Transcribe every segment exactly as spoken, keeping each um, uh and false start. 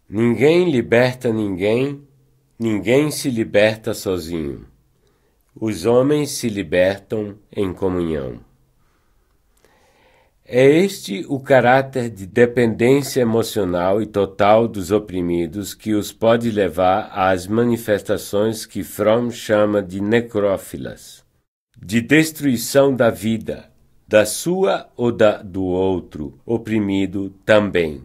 Ninguém liberta ninguém, ninguém se liberta sozinho. Os homens se libertam em comunhão. É este o caráter de dependência emocional e total dos oprimidos que os pode levar às manifestações que Fromm chama de necrófilas, de destruição da vida, da sua ou da do outro oprimido também.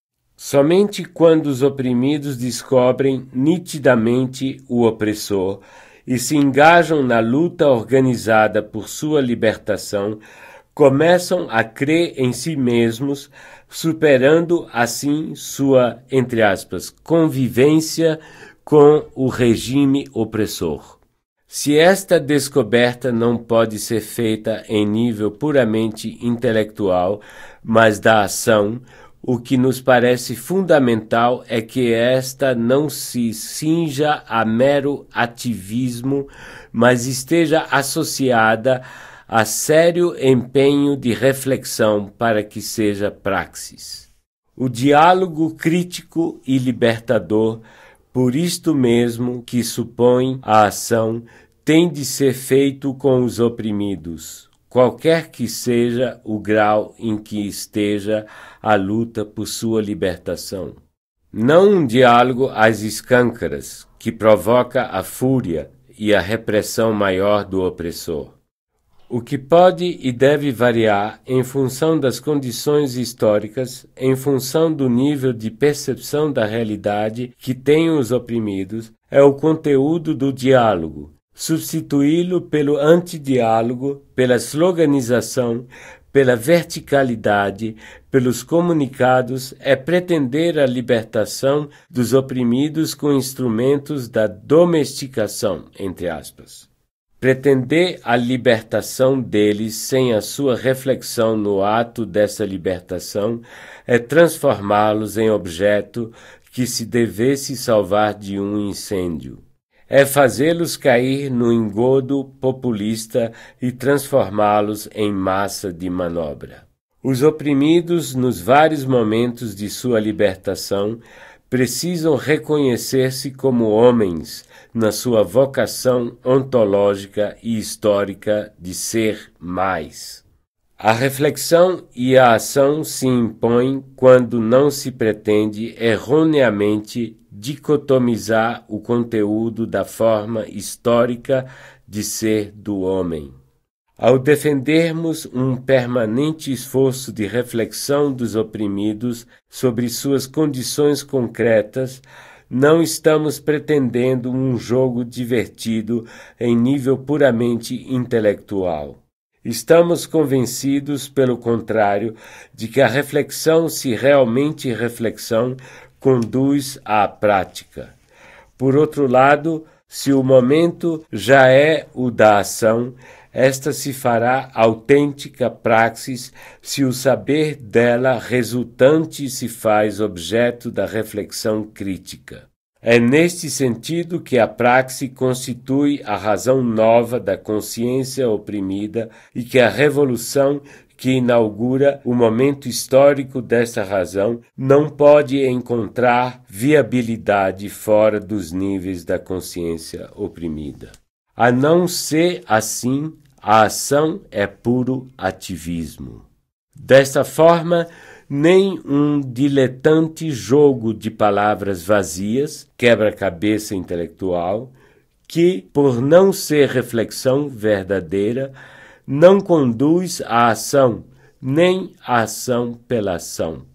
Somente quando os oprimidos descobrem nitidamente o opressor e se engajam na luta organizada por sua libertação, começam a crer em si mesmos, superando assim sua, entre aspas, convivência com o regime opressor. Se esta descoberta não pode ser feita em nível puramente intelectual, mas da ação, o que nos parece fundamental é que esta não se cinja a mero ativismo, mas esteja associada a sério empenho de reflexão para que seja praxis. O diálogo crítico e libertador, por isto mesmo que supõe a ação, tem de ser feito com os oprimidos, qualquer que seja o grau em que esteja a luta por sua libertação. Não um diálogo às escâncaras, que provoca a fúria e a repressão maior do opressor. O que pode e deve variar em função das condições históricas, em função do nível de percepção da realidade que têm os oprimidos, é o conteúdo do diálogo. Substituí-lo pelo antidiálogo, pela sloganização, pela verticalidade, pelos comunicados, é pretender a libertação dos oprimidos com instrumentos da domesticação, entre aspas. Pretender a libertação deles sem a sua reflexão no ato dessa libertação é transformá-los em objeto que se devesse salvar de um incêndio. É fazê-los cair no engodo populista e transformá-los em massa de manobra. Os oprimidos, nos vários momentos de sua libertação, precisam reconhecer-se como homens na sua vocação ontológica e histórica de ser mais. A reflexão e a ação se impõem quando não se pretende erroneamente dicotomizar o conteúdo da forma histórica de ser do homem. Ao defendermos um permanente esforço de reflexão dos oprimidos sobre suas condições concretas, não estamos pretendendo um jogo divertido em nível puramente intelectual. Estamos convencidos, pelo contrário, de que a reflexão, se realmente reflexão, conduz à prática. Por outro lado, se o momento já é o da ação, esta se fará autêntica praxis se o saber dela resultante se faz objeto da reflexão crítica. É neste sentido que a praxis constitui a razão nova da consciência oprimida e que a revolução que inaugura o momento histórico dessa razão não pode encontrar viabilidade fora dos níveis da consciência oprimida. A não ser assim, a ação é puro ativismo. Desta forma, nem um diletante jogo de palavras vazias, quebra-cabeça intelectual, que, por não ser reflexão verdadeira, não conduz à ação, nem à ação pela ação,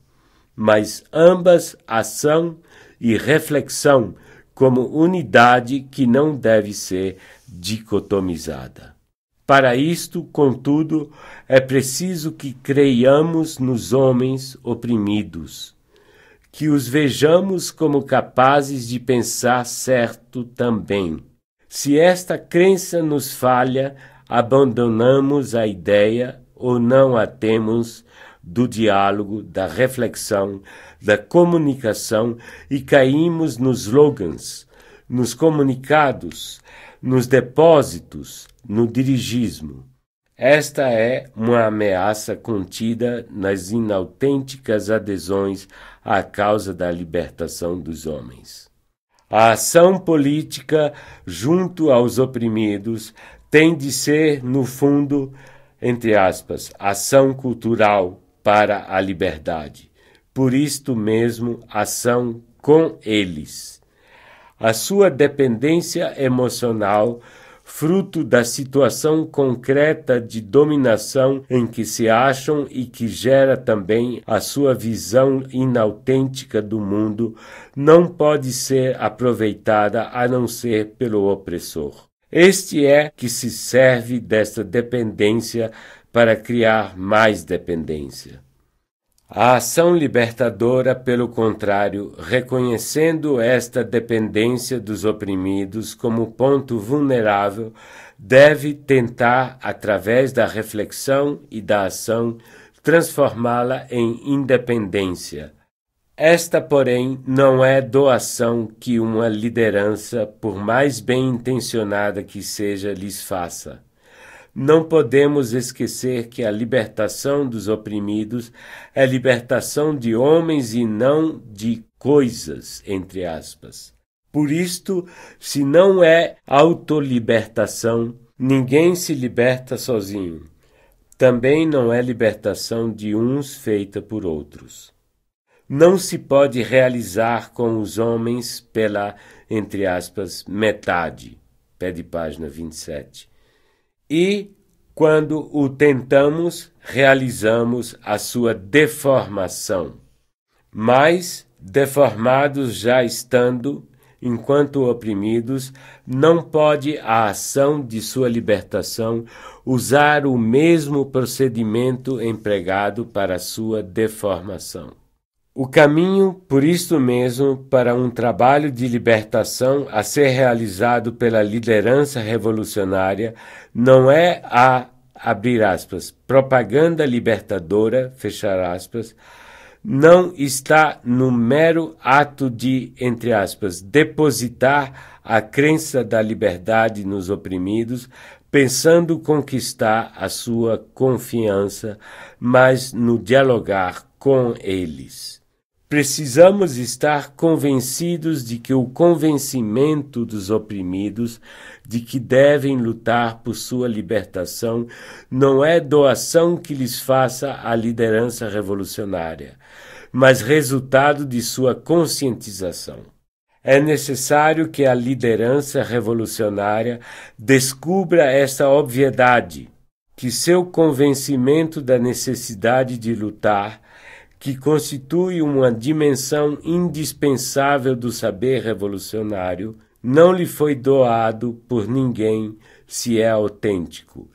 mas ambas ação e reflexão como unidade que não deve ser dicotomizada. Para isto, contudo, é preciso que creiamos nos homens oprimidos, que os vejamos como capazes de pensar certo também. Se esta crença nos falha, abandonamos a ideia ou não a temos do diálogo, da reflexão, da comunicação e caímos nos slogans, nos comunicados, nos depósitos, no dirigismo. Esta é uma ameaça contida nas inautênticas adesões à causa da libertação dos homens. A ação política junto aos oprimidos tem de ser, no fundo, entre aspas, ação cultural para a liberdade. Por isto mesmo, ação com eles. A sua dependência emocional, fruto da situação concreta de dominação em que se acham e que gera também a sua visão inautêntica do mundo, não pode ser aproveitada a não ser pelo opressor. Este é que se serve desta dependência para criar mais dependência. A ação libertadora, pelo contrário, reconhecendo esta dependência dos oprimidos como ponto vulnerável, deve tentar, através da reflexão e da ação, transformá-la em independência. Esta, porém, não é doação que uma liderança, por mais bem intencionada que seja, lhes faça. Não podemos esquecer que a libertação dos oprimidos é libertação de homens e não de coisas, entre aspas. Por isto, se não é autolibertação, ninguém se liberta sozinho. Também não é libertação de uns feita por outros. Não se pode realizar com os homens pela, entre aspas, metade. Pé de página vinte e sete. E, quando o tentamos, realizamos a sua deformação. Mas, deformados já estando, enquanto oprimidos, não pode a ação de sua libertação usar o mesmo procedimento empregado para a sua deformação. O caminho, por isto mesmo, para um trabalho de libertação a ser realizado pela liderança revolucionária não é a, abrir aspas, propaganda libertadora, fechar aspas, não está no mero ato de, entre aspas, depositar a crença da liberdade nos oprimidos, pensando conquistar a sua confiança, mas no dialogar com eles. Precisamos estar convencidos de que o convencimento dos oprimidos de que devem lutar por sua libertação não é doação que lhes faça a liderança revolucionária, mas resultado de sua conscientização. É necessário que a liderança revolucionária descubra essa obviedade, que seu convencimento da necessidade de lutar, que constitui uma dimensão indispensável do saber revolucionário, não lhe foi doado por ninguém se é autêntico.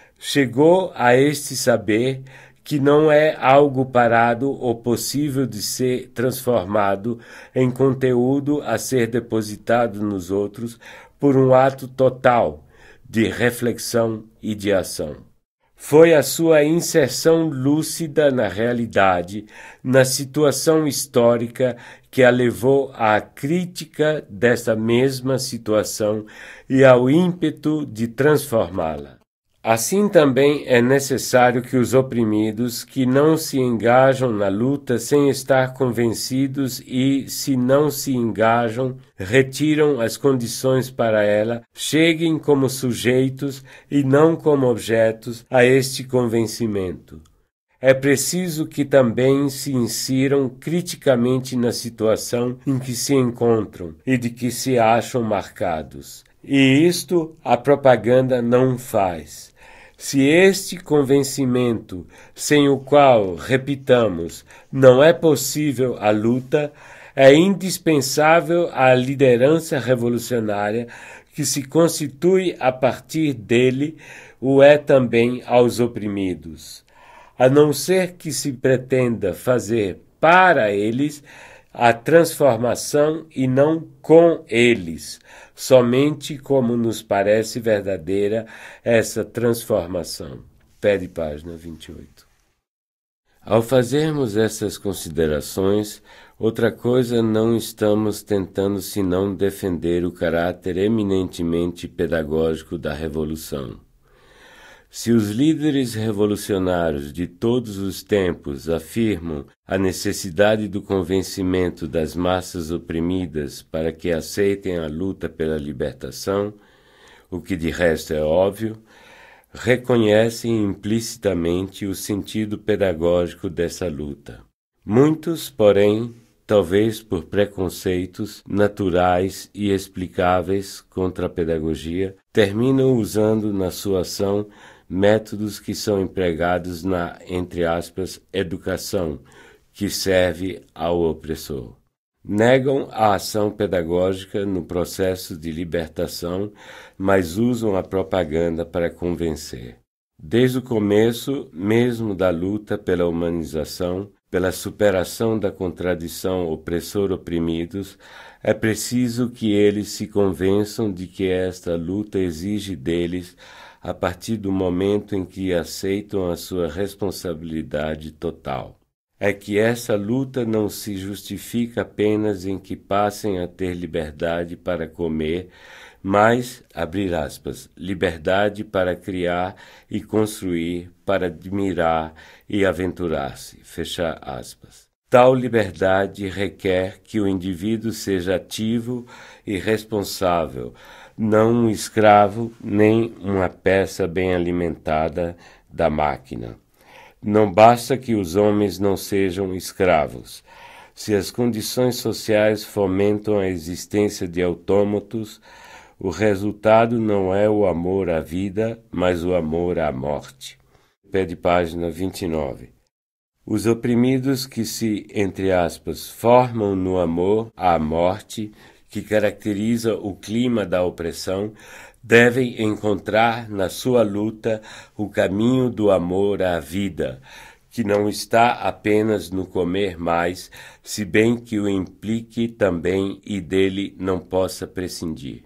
Chegou a este saber que não é algo parado ou possível de ser transformado em conteúdo a ser depositado nos outros por um ato total de reflexão e de ação. Foi a sua inserção lúcida na realidade, na situação histórica, que a levou à crítica dessa mesma situação e ao ímpeto de transformá-la. Assim também é necessário que os oprimidos, que não se engajam na luta sem estar convencidos e, se não se engajam, retiram as condições para ela, cheguem como sujeitos e não como objetos a este convencimento. É preciso que também se insiram criticamente na situação em que se encontram e de que se acham marcados. E isto a propaganda não faz. Se este convencimento, sem o qual, repitamos, não é possível a luta, é indispensável a liderança revolucionária que se constitui a partir dele, o é também aos oprimidos. A não ser que se pretenda fazer para eles a transformação e não com eles, somente como nos parece verdadeira essa transformação. Pé de página vinte e oito. Ao fazermos essas considerações, outra coisa não estamos tentando senão defender o caráter eminentemente pedagógico da Revolução. Se os líderes revolucionários de todos os tempos afirmam a necessidade do convencimento das massas oprimidas para que aceitem a luta pela libertação, o que de resto é óbvio, reconhecem implicitamente o sentido pedagógico dessa luta. Muitos, porém, talvez por preconceitos naturais e explicáveis contra a pedagogia, terminam usando na sua ação métodos que são empregados na, entre aspas, educação, que serve ao opressor. Negam a ação pedagógica no processo de libertação, mas usam a propaganda para convencer. Desde o começo, mesmo da luta pela humanização, pela superação da contradição opressor-oprimidos, é preciso que eles se convençam de que esta luta exige deles a partir do momento em que aceitam a sua responsabilidade total. É que essa luta não se justifica apenas em que passem a ter liberdade para comer, mas, abrir aspas, liberdade para criar e construir, para admirar e aventurar-se, fechar aspas. Tal liberdade requer que o indivíduo seja ativo e responsável, não um escravo nem uma peça bem alimentada da máquina. Não basta que os homens não sejam escravos. Se as condições sociais fomentam a existência de autômatos, o resultado não é o amor à vida, mas o amor à morte. Pé de página vinte e nove. Os oprimidos que se, entre aspas, formam no amor à morte, que caracteriza o clima da opressão, devem encontrar na sua luta o caminho do amor à vida, que não está apenas no comer mais, se bem que o implique também e dele não possa prescindir.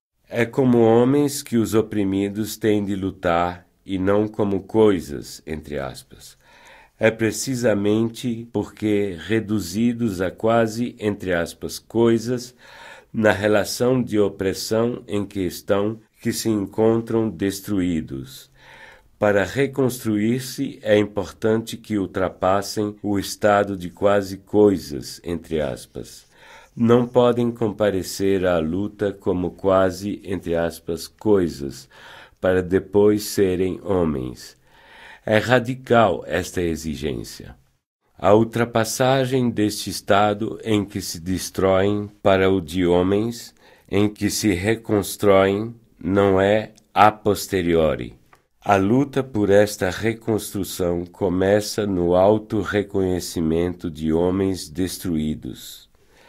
É como homens que os oprimidos têm de lutar e não como coisas, entre aspas. É precisamente porque reduzidos a quase, entre aspas, coisas, na relação de opressão em que estão, que se encontram destruídos. Para reconstruir-se, é importante que ultrapassem o estado de quase coisas, entre aspas. Não podem comparecer à luta como quase, entre aspas, coisas, para depois serem homens. É radical esta exigência. A ultrapassagem deste estado em que se destroem para o de homens, em que se reconstroem, não é a posteriori. A luta por esta reconstrução começa no auto-reconhecimento de homens destruídos.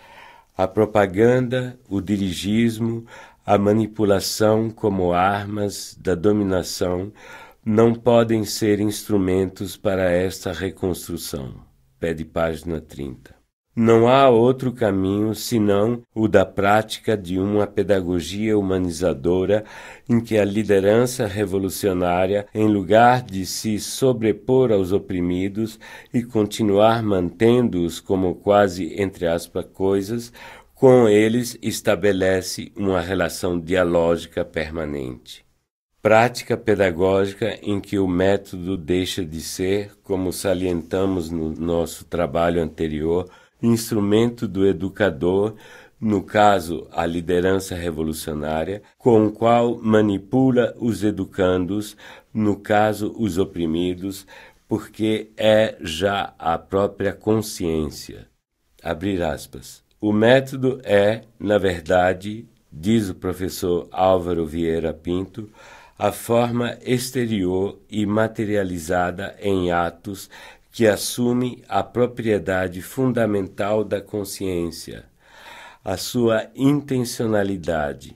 A propaganda, o dirigismo, a manipulação como armas da dominação não podem ser instrumentos para esta reconstrução. Pé de página trinta. Não há outro caminho senão o da prática de uma pedagogia humanizadora em que a liderança revolucionária, em lugar de se sobrepor aos oprimidos e continuar mantendo-os como quase, entre aspas, coisas, com eles estabelece uma relação dialógica permanente. Prática pedagógica em que o método deixa de ser, como salientamos no nosso trabalho anterior, instrumento do educador, no caso a liderança revolucionária, com o qual manipula os educandos, no caso os oprimidos, porque é já a própria consciência. Abrir aspas. O método é, na verdade, diz o professor Álvaro Vieira Pinto, a forma exterior e materializada em atos que assume a propriedade fundamental da consciência, a sua intencionalidade.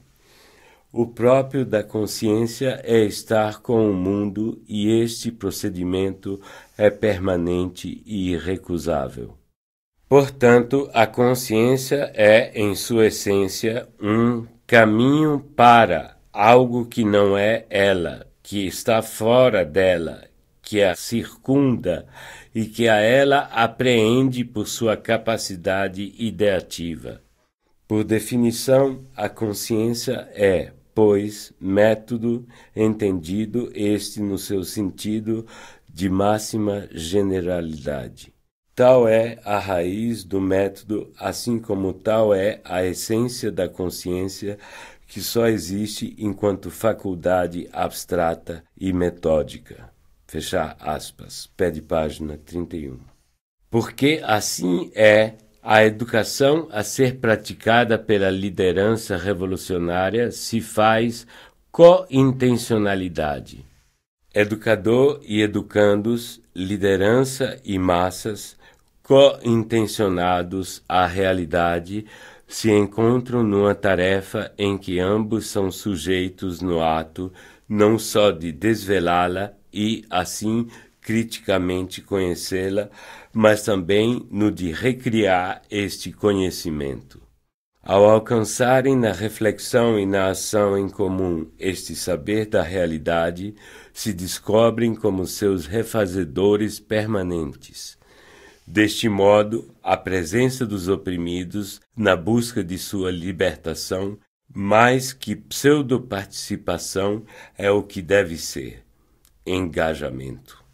O próprio da consciência é estar com o mundo e este procedimento é permanente e irrecusável. Portanto, a consciência é, em sua essência, um caminho para algo que não é ela, que está fora dela, que a circunda e que a ela apreende por sua capacidade ideativa. Por definição, a consciência é, pois, método, entendido este no seu sentido de máxima generalidade. Tal é a raiz do método, assim como tal é a essência da consciência, que só existe enquanto faculdade abstrata e metódica. Fechar aspas. Pé de página trinta e um. Porque assim é a educação a ser praticada pela liderança revolucionária se faz co-intencionalidade. Educador e educandos, liderança e massas, co-intencionados à realidade, se encontram numa tarefa em que ambos são sujeitos no ato, não só de desvelá-la e, assim, criticamente conhecê-la, mas também no de recriar este conhecimento. Ao alcançarem na reflexão e na ação em comum este saber da realidade, se descobrem como seus refazedores permanentes. Deste modo, a presença dos oprimidos na busca de sua libertação, mais que pseudo-participação, é o que deve ser: engajamento.